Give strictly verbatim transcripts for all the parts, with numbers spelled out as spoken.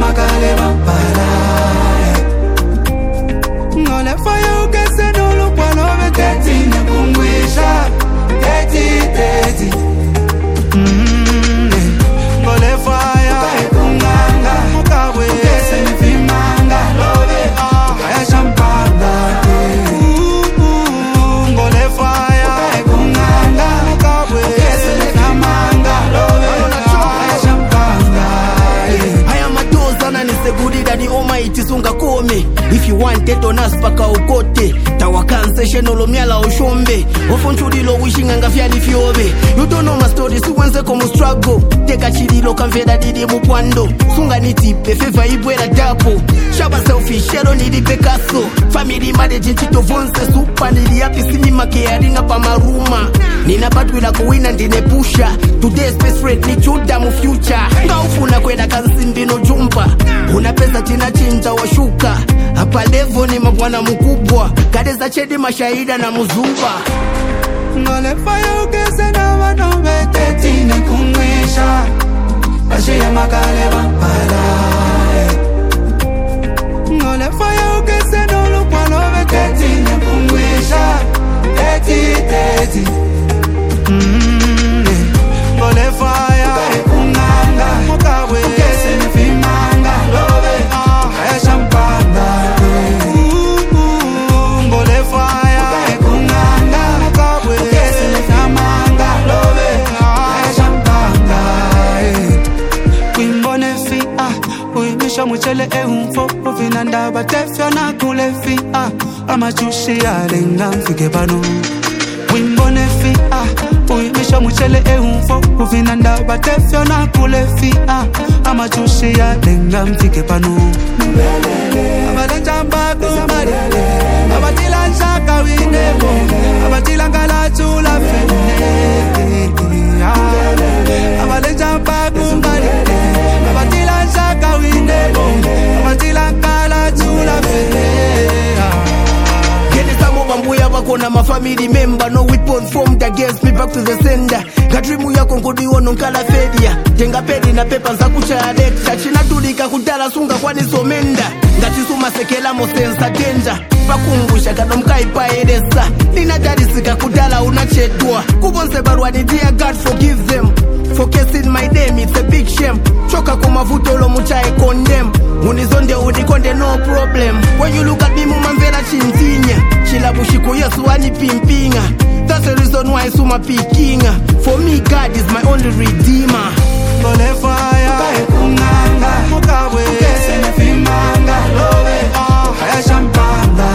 makale vampala ngole fire ukese nolo kwalo beteti nekungwisha teti teti ngole fire kunganga mukabwe ukese nifimanga lobe kaya champanga ngole fire kunganga mukabwe ukese nifimanga lobe kaya champanga haya madoza na nisegurira ni Almighty sunga kome. If you want it on us paka ukote tawakanse shenolo myala ushombe ofonchulilo wishinganga fyani fyobe. You don't know my story suwenze komu struggle teka chililo kamvera didi mukwando sunga nitipe feva ibwera dapo shaba selfish shero nidi pekaso family marriage chito vonse supa nili yapi sinima kearinga pa maruma nina batwila kuwina ndine pusha today's best friend ni chuda mu future ngaufuna kwenda kansimbino jumpa una pesa tina chinja washuka hapa levo ni mabwana mkubwa kadeza chedi mashahida na muzumba ngole fire ukese na wanome teti nekungwisha Ashia makale vampala ngole fire ukese nolo kwalo beteti nekungwisha teti teti ngole fire kunganga mukabwe ukese nifimanga lobe kaya champanga ngole fire kunganga mukabwe ukese nifimanga lobe kaya champanga kwimbone fi ah uimisha mchele e umfo uvinanda batefyo na kule fi ah amachushi alenga mfike pano kwimbone fi ah uimisha mchele e umfo uvinanda batefyo na kule fi ah amachushi alenga mfike pano abalenja mbaku marele abatila nshaka winebo abatila ngala chula fene abalenja mbaku marele abatila nshaka winebo abatila ngala chula fene Mbuya wako na my family member no weapon formed against me back to the sender kadrimu yako ngodi wono nkala fedia tenga pedi na pepa za kucha lecture china tulika kudala sunga kwani somenda ngati suma sekela mo sensa danger pakungusha kanomkai paedesa nina dari sika kudala unachedwa kubonse barwani dear God forgive them for kissing my name it's a big shame choka kumavuto lo muchae condemn munizonde unikonde no problem when you look at me mumamvera chintinya chilabushiko yesu ani pimpinga that's the reason why suma pikinga for me God is my only redeemer ngole fire kunganga mukabwe ukese nifimanga lobe kaya champanga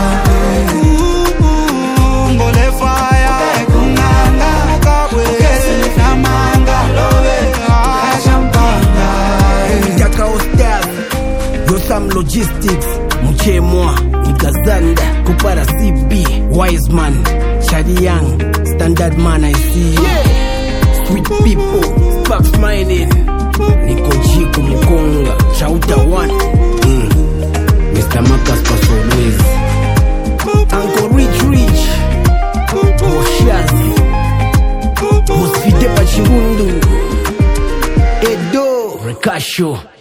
ngole fire kunganga mukabwe ukese nifimanga lobe kaya champanga Taka Ostaz Yosam Logistics Mchemwa Nikazanda Kupara C B Wiseman Shadi Young Standard Man I see you yeah. Sweet people Sparks Mining Niko Jiku Mkonga Chauta One mm. Mister Marcus Pasolwezi Uncle Rich Rich Moshazi Mosfide Pachirundu Edo Rekasho